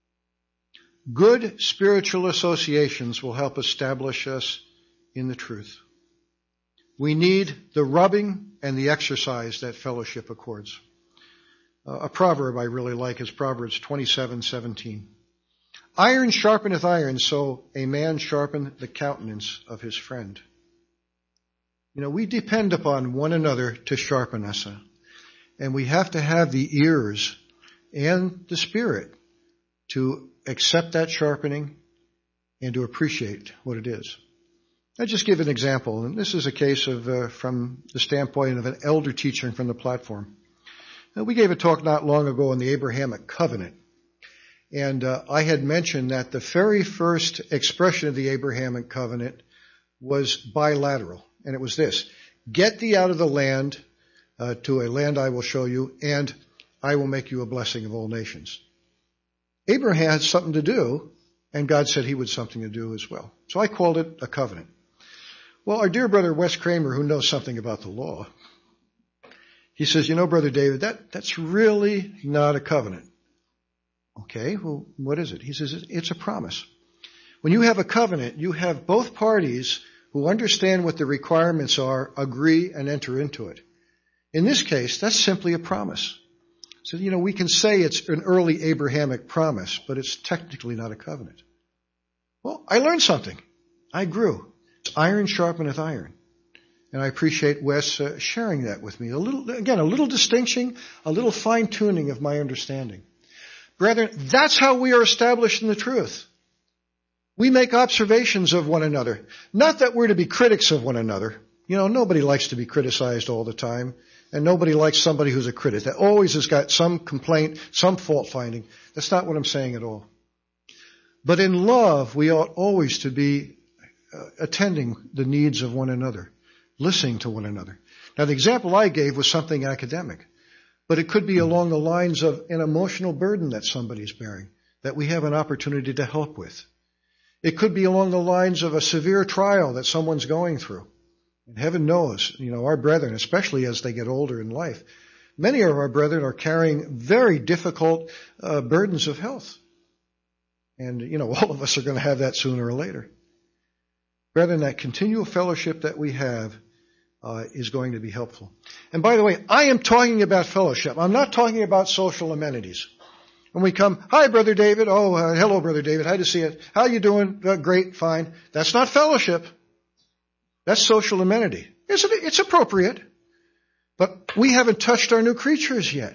Good spiritual associations will help establish us in the truth. We need the rubbing and the exercise that fellowship accords. Uh, a proverb I really like is Proverbs twenty-seven seventeen. Iron sharpeneth iron, so a man sharpen the countenance of his friend. You know, we depend upon one another to sharpen us. And we have to have the ears and the spirit to accept that sharpening and to appreciate what it is. I'll just give an example, and this is a case of uh, from the standpoint of an elder teaching from the platform. Now, we gave a talk not long ago on the Abrahamic covenant, and uh, I had mentioned that the very first expression of the Abrahamic covenant was bilateral, and it was this: get thee out of the land uh, to a land I will show you, and I will make you a blessing of all nations. Abraham had something to do, and God said he would something to do as well. So I called it a covenant. Well, our dear brother Wes Kramer, who knows something about the law, he says, you know, Brother David, that, that's really not a covenant. Okay, well, what is it? He says, it's a promise. When you have a covenant, you have both parties who understand what the requirements are, agree, and enter into it. In this case, that's simply a promise. So, you know, we can say it's an early Abrahamic promise, but it's technically not a covenant. Well, I learned something. I grew. Iron sharpeneth iron. And I appreciate Wes uh, sharing that with me. A little, again, a little distinction, a little fine-tuning of my understanding. Brethren, that's how we are established in the truth. We make observations of one another. Not that we're to be critics of one another. You know, nobody likes to be criticized all the time. And nobody likes somebody who's a critic. That always has got some complaint, some fault finding. That's not what I'm saying at all. But in love, we ought always to be uh, attending the needs of one another, listening to one another. Now, the example I gave was something academic, but it could be along the lines of an emotional burden that somebody's bearing that we have an opportunity to help with. It could be along the lines of a severe trial that someone's going through. And heaven knows, you know, our brethren, especially as they get older in life, many of our brethren are carrying very difficult uh, burdens of health. And, you know, all of us are going to have that sooner or later. Brethren, that continual fellowship that we have uh, is going to be helpful. And by the way, I am talking about fellowship. I'm not talking about social amenities. When we come, hi, Brother David. Oh, uh, hello, Brother David. How do you see it? How you doing? Uh, great, fine. That's not fellowship. That's social amenity. It's, it's appropriate. But we haven't touched our new creatures yet.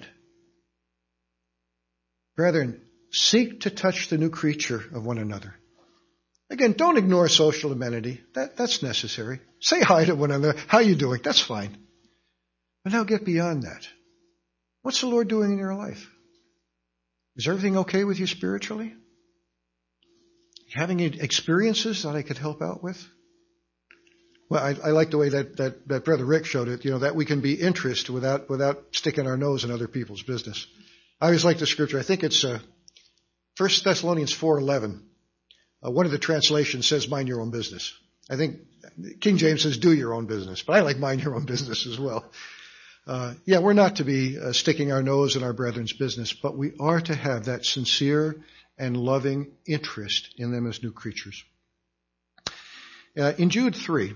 Brethren, seek to touch the new creature of one another. Again, don't ignore social amenity. That, that's necessary. Say hi to one another. How you doing? That's fine. But now get beyond that. What's the Lord doing in your life? Is everything okay with you spiritually? You having any experiences that I could help out with? Well, I, I like the way that, that, that Brother Rick showed it, you know, that we can be interested without, without sticking our nose in other people's business. I always like the scripture. I think it's uh, First Thessalonians four eleven. Uh, one of the translations says, mind your own business. I think King James says, do your own business. But I like mind your own business as well. Uh, yeah, we're not to be uh, sticking our nose in our brethren's business, but we are to have that sincere and loving interest in them as new creatures. Uh, in Jude three,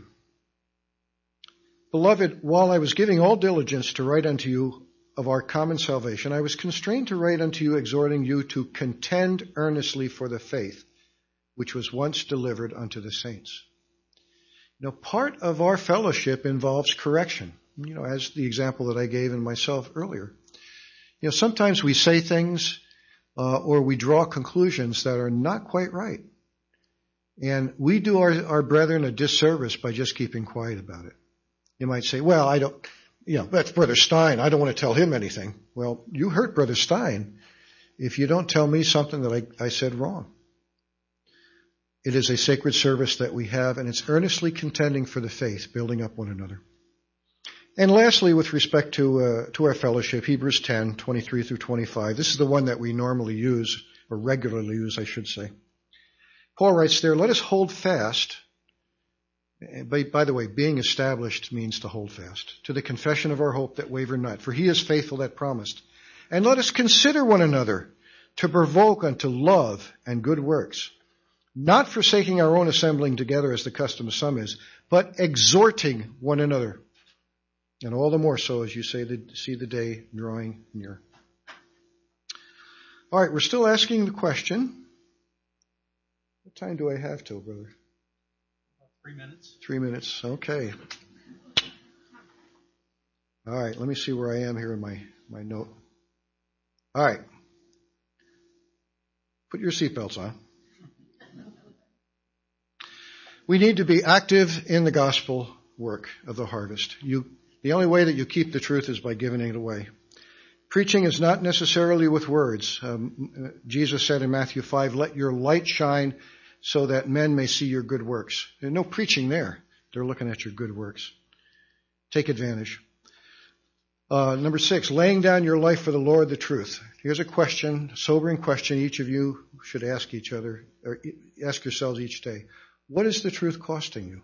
Beloved, while I was giving all diligence to write unto you of our common salvation, I was constrained to write unto you, exhorting you to contend earnestly for the faith which was once delivered unto the saints. Now, part of our fellowship involves correction, you know, as the example that I gave in myself earlier. You know, sometimes we say things uh, or we draw conclusions that are not quite right. And we do our, our brethren a disservice by just keeping quiet about it. You might say, well, I don't, you know, that's Brother Stein. I don't want to tell him anything. Well, you hurt Brother Stein if you don't tell me something that I, I said wrong. It is a sacred service that we have, and it's earnestly contending for the faith, building up one another. And lastly, with respect to uh, to our fellowship, Hebrews ten, twenty-three through twenty-five. This is the one that we normally use, or regularly use, I should say. Paul writes there, let us hold fast. By, by the way, being established means to hold fast. To the confession of our hope that waver not. For he is faithful that promised. And let us consider one another to provoke unto love and good works. Not forsaking our own assembling together as the custom of some is, but exhorting one another. And all the more so as you say the, see the day drawing near. All right, we're still asking the question. What time do I have till, brother? Three minutes. Three minutes, okay. All right, let me see where I am here in my, my note. All right. Put your seatbelts on. We need to be active in the gospel work of the harvest. You, the only way that you keep the truth is by giving it away. Preaching is not necessarily with words. Um, Jesus said in Matthew five, let your light shine so that men may see your good works. There's no preaching there. They're looking at your good works. Take advantage. Uh, number six, laying down your life for the Lord, the truth. Here's a question, a sobering question each of you should ask each other, or ask yourselves each day. What is the truth costing you?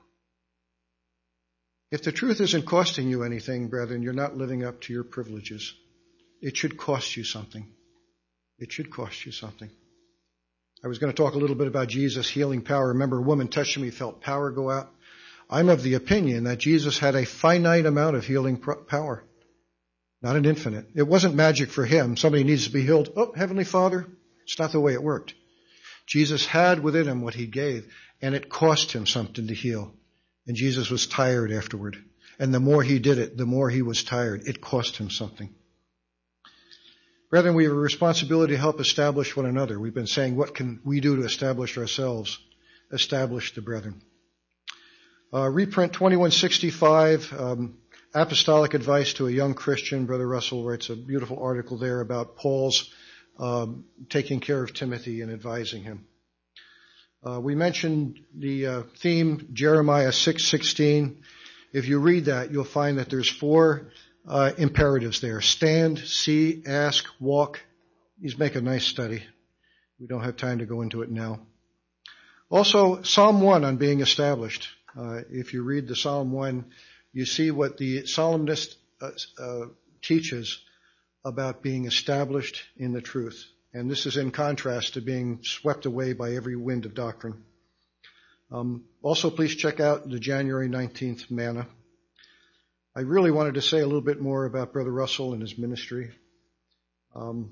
If the truth isn't costing you anything, brethren, you're not living up to your privileges. It should cost you something. It should cost you something. I was going to talk a little bit about Jesus' healing power. Remember, a woman touched him, he felt power go out. I'm of the opinion that Jesus had a finite amount of healing power, not an infinite. It wasn't magic for him. Somebody needs to be healed. Oh, Heavenly Father. It's not the way it worked. Jesus had within him what he gave, and it cost him something to heal. And Jesus was tired afterward. And the more he did it, the more he was tired. It cost him something. Brethren, we have a responsibility to help establish one another. We've been saying, what can we do to establish ourselves? Establish the brethren. Uh, reprint twenty-one sixty-five, um, Apostolic Advice to a Young Christian. Brother Russell writes a beautiful article there about Paul's um, taking care of Timothy and advising him. Uh, we mentioned the uh, theme, Jeremiah six sixteen. If you read that, you'll find that there's four uh, imperatives there. Stand, see, ask, walk. These make a nice study. We don't have time to go into it now. Also, Psalm one on being established. Uh, if you read the Psalm one, you see what the psalmist uh, uh, teaches about being established in the truth. And this is in contrast to being swept away by every wind of doctrine. Um, also, please check out the January nineteenth manna. I really wanted to say a little bit more about Brother Russell and his ministry. Um,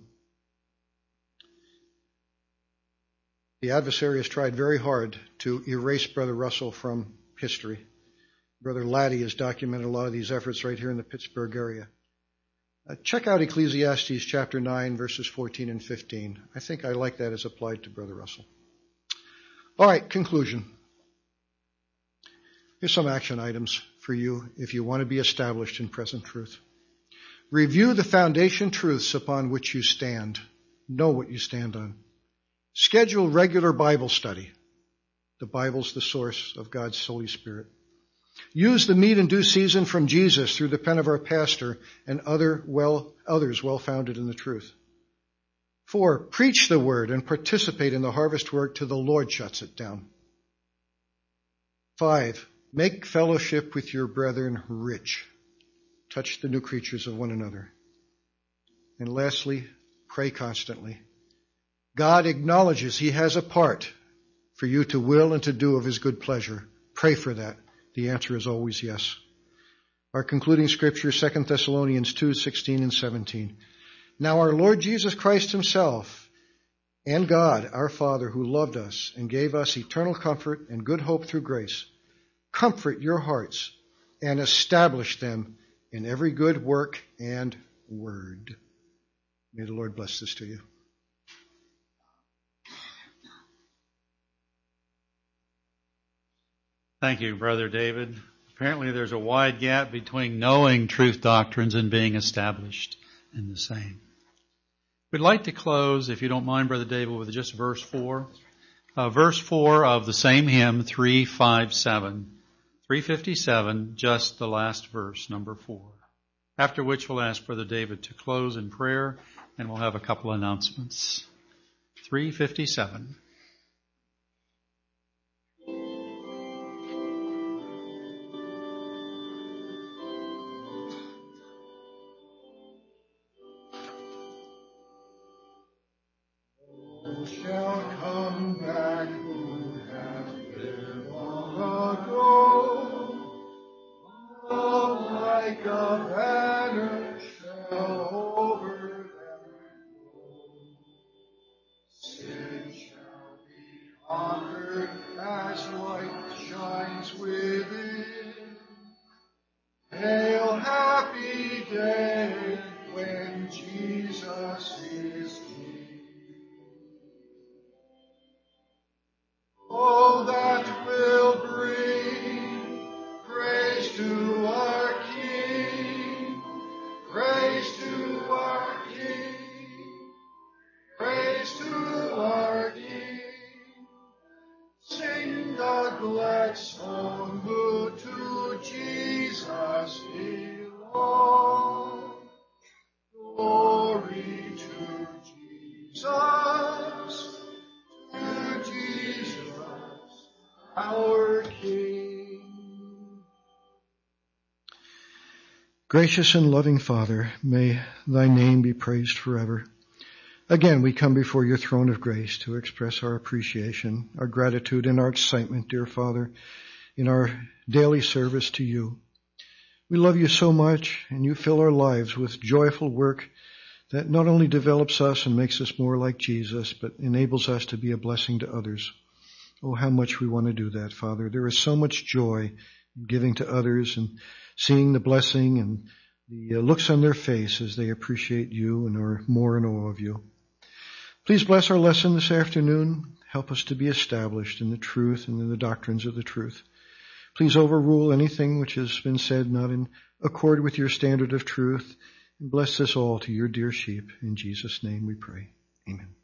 the adversary has tried very hard to erase Brother Russell from history. Brother Laddie has documented a lot of these efforts right here in the Pittsburgh area. Uh, check out Ecclesiastes chapter nine, verses fourteen and fifteen. I think I like that as applied to Brother Russell. All right, conclusion. Here's some action items for you if you want to be established in present truth. Review the foundation truths upon which you stand. Know what you stand on. Schedule regular Bible study. The Bible's the source of God's Holy Spirit. Use the meat and due season from Jesus through the pen of our pastor and other well, others well-founded in the truth. Four, preach the word and participate in the harvest work till the Lord shuts it down. Five, make fellowship with your brethren rich. Touch the new creatures of one another. And lastly, pray constantly. God acknowledges he has a part for you to will and to do of his good pleasure. Pray for that. The answer is always yes. Our concluding scripture, Second Thessalonians two, sixteen and seventeen. Now our Lord Jesus Christ himself and God, our Father, who loved us and gave us eternal comfort and good hope through grace, comfort your hearts and establish them in every good work and word. May the Lord bless this to you. Thank you, Brother David. Apparently there's a wide gap between knowing truth doctrines and being established in the same. We'd like to close, if you don't mind, Brother David, with just verse four. Uh, verse four of the same hymn, three fifty-seven. three fifty-seven, just the last verse, number four. After which we'll ask Brother David to close in prayer, and we'll have a couple announcements. three fifty-seven. Shall come back who have lived long ago, love like a banner shall over them go. Sin shall be conquered as light shines within. Hail, happy own who to Jesus belong. Glory to Jesus, to Jesus, our King. Gracious and loving Father, may thy name be praised forever. Again, we come before your throne of grace to express our appreciation, our gratitude, and our excitement, dear Father, in our daily service to you. We love you so much, and you fill our lives with joyful work that not only develops us and makes us more like Jesus, but enables us to be a blessing to others. Oh, how much we want to do that, Father. There is so much joy in giving to others and seeing the blessing and the looks on their face as they appreciate you and are more in awe of you. Please bless our lesson this afternoon. Help us to be established in the truth and in the doctrines of the truth. Please overrule anything which has been said not in accord with your standard of truth. And bless us all to your dear sheep. In Jesus' name we pray. Amen.